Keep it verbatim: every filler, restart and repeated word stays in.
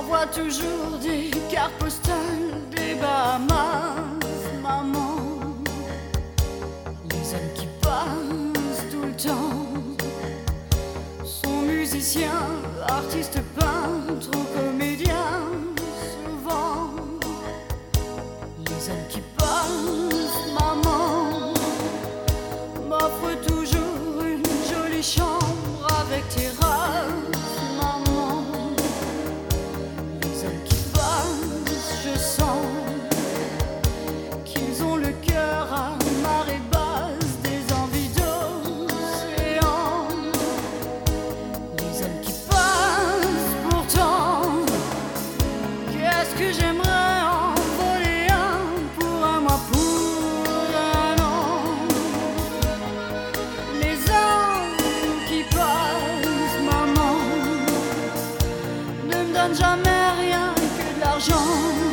m'envoie toujours des cartes postales des Bahamas, maman. Les hommes qui passent tout le temps sont musiciens, artistes, peintres ou comédiens. Souvent, les hommes qui passent, maman, m'offrent toujours une jolie chambre avec terrasse, maman. Les hommes qui passent, je sens qu'ils ont le cœur à marée basse, des envies d'océan. Les hommes qui passent, pourtant, qu'est-ce que j'aimerais en voler un pour un mois, pour un an. Les hommes qui passent, maman, ne me donnent jamais rien que de l'argent.